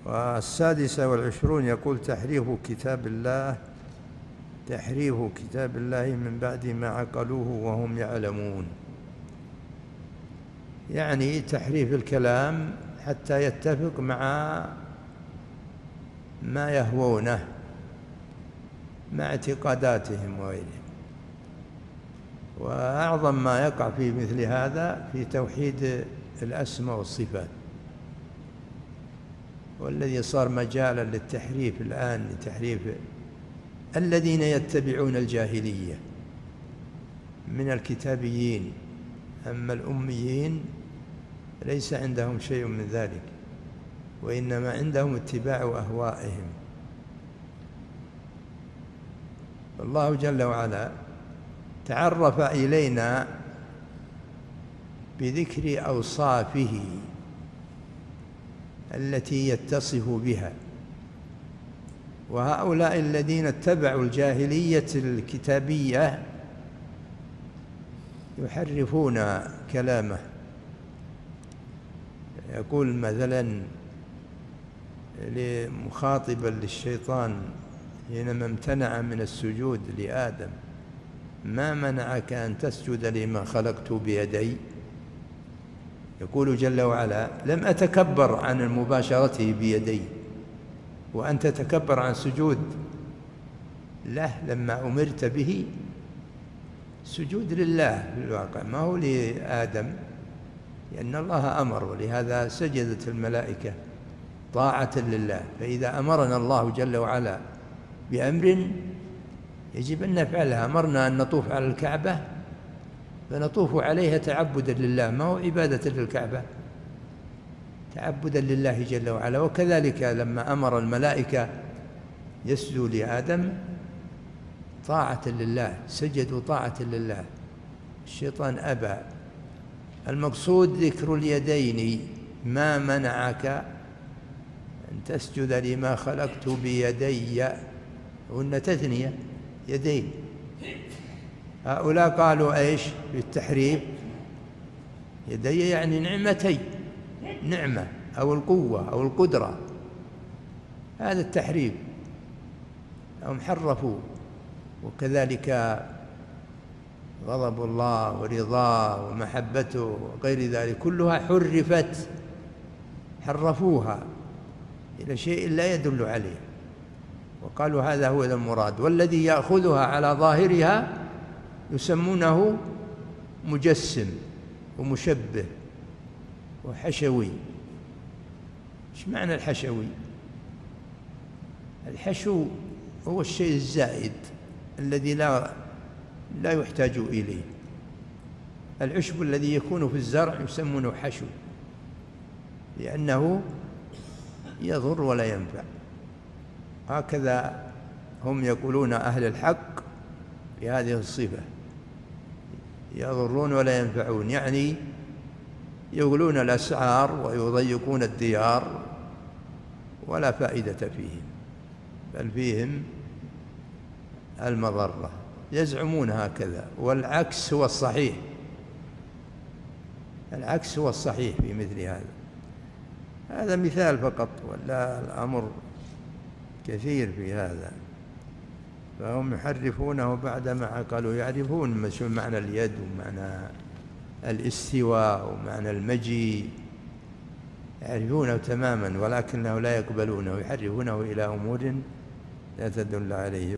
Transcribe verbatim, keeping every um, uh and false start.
والسادسة والعشرون يقول تحريف كتاب الله تحريف كتاب الله من بعد ما عقلوه وهم يعلمون، يعني تحريف الكلام حتى يتفق مع ما يهوونه مع اعتقاداتهم وغيرهم. وأعظم ما يقع في مثل هذا في توحيد الأسماء والصفات، والذي صار مجالا للتحريف الآن لتحريف الذين يتبعون الجاهلية من الكتابيين. أما الأميين ليس عندهم شيء من ذلك، وإنما عندهم اتباع أهوائهم. الله جل وعلا تعرف إلينا بذكر أوصافه التي يتصف بها، وهؤلاء الذين اتبعوا الجاهلية الكتابية يحرفون كلامه. يقول مثلا مخاطبا للشيطان حينما امتنع من السجود لآدم: ما منعك أن تسجد لما خلقت بيدي؟ يقول جل وعلا: لم أتكبر عن مباشرته بيدي، وأنت تتكبر عن سجود له لما أمرت به. سجود لله في الواقع، ما هو لآدم، لأن الله أمر، ولهذا سجدت الملائكة طاعة لله. فإذا أمرنا الله جل وعلا بأمر يجب أن نفعلها. أمرنا أن نطوف على الكعبة فنطوف عليها تعبدا لله، ما هو عبادة للكعبة، تعبدا لله جل وعلا. وكذلك لما أمر الملائكة يسجدوا لآدم طاعة لله، سجدوا طاعة لله. الشيطان أبى. المقصود ذكر اليدين: ما منعك أن تسجد لما خلقت بيدي، وإن تثنية يدين. هؤلاء قالوا ايش في التحريف؟ يدي يعني نعمتي، نعمة أو القوة أو القدرة، هذا التحريف. هم حرفوا. وكذلك غضب الله ورضاه ومحبته وغير ذلك كلها حرفت، حرفوها إلى شيء لا يدل عليه، وقالوا هذا هو المراد. والذي يأخذها على ظاهرها يسمونه مجسم ومشبه وحشوي. ايش معنى الحشوي؟ الحشو هو الشيء الزائد الذي لا لا يحتاج إليه. العشب الذي يكون في الزرع يسمونه حشو، لأنه يضر ولا ينفع. هكذا هم يقولون أهل الحق بهذه الصفة: يضرون ولا ينفعون، يعني يغلون الأسعار ويضيقون الديار ولا فائدة فيهم، بل فيهم المضرة. يزعمون هكذا، والعكس هو الصحيح. العكس هو الصحيح في مثل هذا. هذا مثال فقط، ولا الأمر كثير في هذا. فهم يحرفونه بعدما عقلوا، يعرفون شو معنى اليد ومعنى الاستواء ومعنى المجيء، يعرفونه تماما، ولكنه لا يقبلونه، يحرفونه إلى أمور لا تدل عليه.